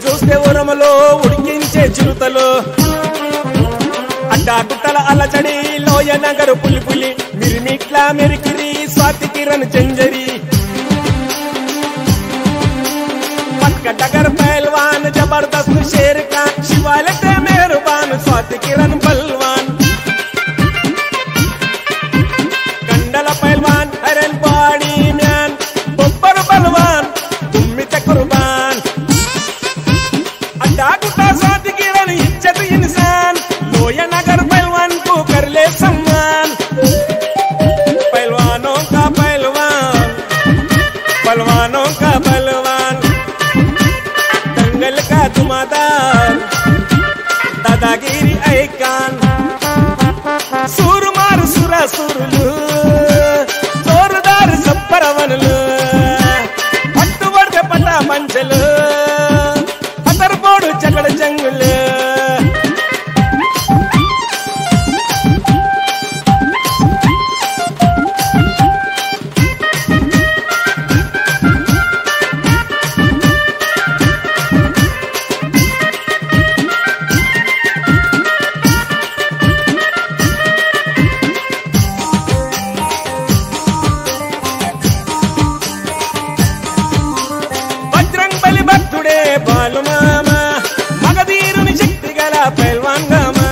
చూస్తే ఉరమలో ఉడికించే చిరుతలు అడ్డాగుట్టల అలచడి లోయ నగరు పులి పులి మిరిమిట్ల మెరికిరి స్వాతి కిరణ్ చంజరి పట్క డగర్ పహల్వాన్ జబర్దస్త్ షేర్ ఖాన్ శివాలతే మెహర్బాన్ స్వాతి కిరణ్ బల్వాన్ కండల పహల్వాన్ హరన్ బాడీ మ్యాన్ బొబ్బర్ బల్వాన్ తుమ్మిత కుర్బాన్ अड्डागुट्टा स्वाति किरण इज्जत इंसान लोया नगर पहलवान को कर ले सम्मान पहलवानों का पहलवान पहलवानों का पहलवान दंगल का धुमादार दादागिरी ऐकान सूरमार सुरा सुरलू जोरदार सप्परवनलू पट्टुबड़के पटा मंचलू जगड़ जंगल बजरंग बली भक्तुडे बालु मामा పైల్వాన్గామా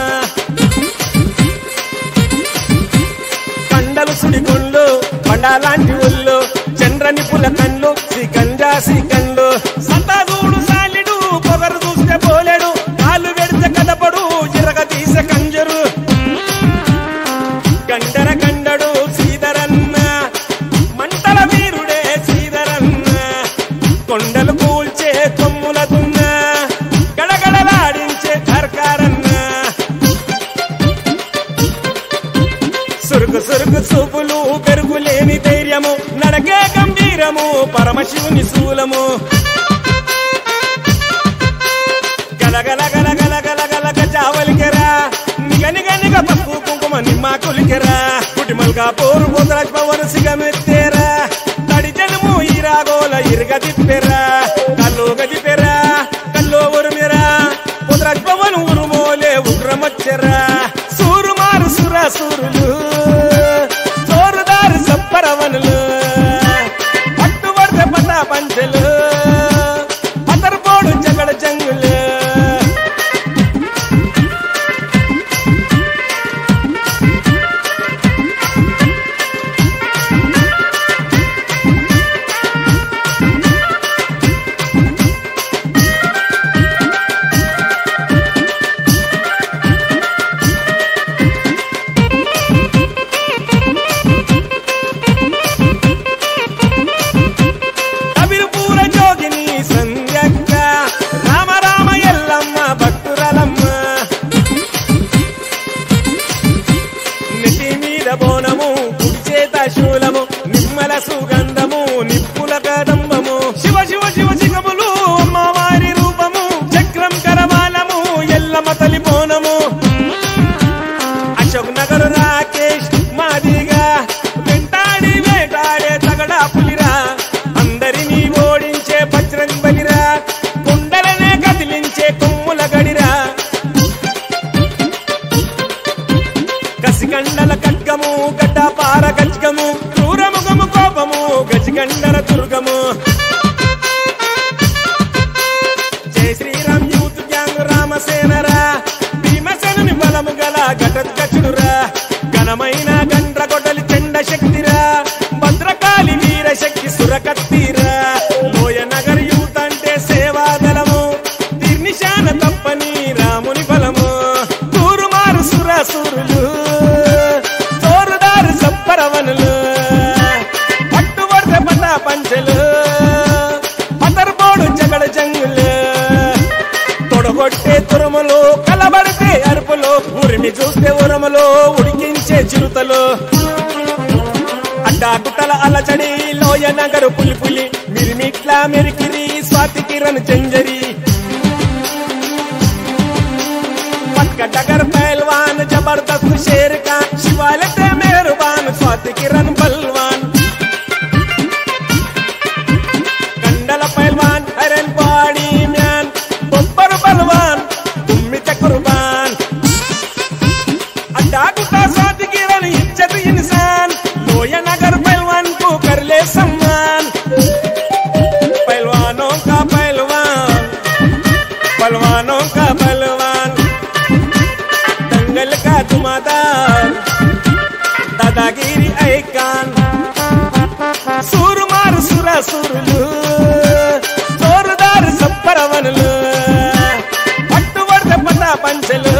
కండలు సుడిగుండ్లు పండాలాంటి ఒళ్ళు చంద్రని పుల కళ్ళు శ్రీకండ్లు సతాదూడు సాలిడు పొగరు చూస్తే పోలేడు కాలు వెడితే కదపడు ఎరగ తీసే కంజరు గండర గండడు శ్రీధరన్న మంటల వీరుడే శ్రీధరన్న కొండలు కూల్చే కొమ్ముల దున్న సురుకు సురుకు చూపులు పెరుగులేని ధైర్యము నడకే గంభీరము పరమశివుని శూలము గలగల గలగల గలగల గజావలికెరా నిగ నిగ నిగ పప్పు కుంకుమ నిమ్మాకులికెరా కుటిమల్గా పోరు పోతరాజ్ పవన్ సిగమెత్తేరా తడి జనము ఈరాగోల ఇరుగ తిప్పెరా కల్లో గదిపెరా కల్లో ఉరుమిరా పోతరాజ్ పవన్ ఉరుమోలే ఉగ్రమచ్చరా సూరుమారు సురా సూరులు జోరుదారు సప్పరవనులు పట్టుబడితే పటా పంచలు పతర్పోడు జగడ జంగులు శూలము నిమ్మల సుగంధము నిప్పుల కదంబము శివ శివ శివ శిఖములు అమ్మవారి రూపము చక్రం కరవాలము ఎల్లమ్మ తల్లి బోనము అశోక్ నగర్ రాకేష్ మాదిగా వెంటాడి వేటాడే తగడా పులిరా అందరినీ ఓడించే బజరంగ్ బలిరా కుండలనే కదిలించే కొమ్ముల గడిరా కసికండల ఖడ్గము గడ్డపార గజ్గము క్రూరముఖము కోపము గజగండర దుర్గము జై శ్రీరామ్ యూత్ గ్యాంగ్ రామసేనరా భీమసేనుని బలము గల ఘటోత్కచుడురా ఘనమైన గండ్ర గొడ్డలి చెండ శక్తిరా భద్రకాళి వీర శక్తి సురకత్తిరా లోయ నగర్ యూత్ అంటే సేవాదళము నిర్నిశాన తప్పని రాముని బలము తూరుమారు సురాసురులు జోరుదారు సప్పరవనులు పట్టుబడితే పటా పంచలు పతర్పోడు జగడ జంగులు తొడగొట్టే తురుములు కలబడితే అరుపులు ఉరిమి చూస్తే ఉరమలో ఉడికించే చిరుతలు అడ్డాగుట్టల అలచడి లోయ నగరు పులి పులి మిరిమిట్ల మెరికిరి స్వాతి కిరణ్ చంజరి पटका डगर पहलवान जबरदस्त शेर खान शिवालते मेहरबान स्वाति किरण बलवान कंडल पहलवान हरन बाड़ी म्यान సూరులు జోరుదారు సప్పరవనులు పట్టుబడితే పట్టా పంచెలు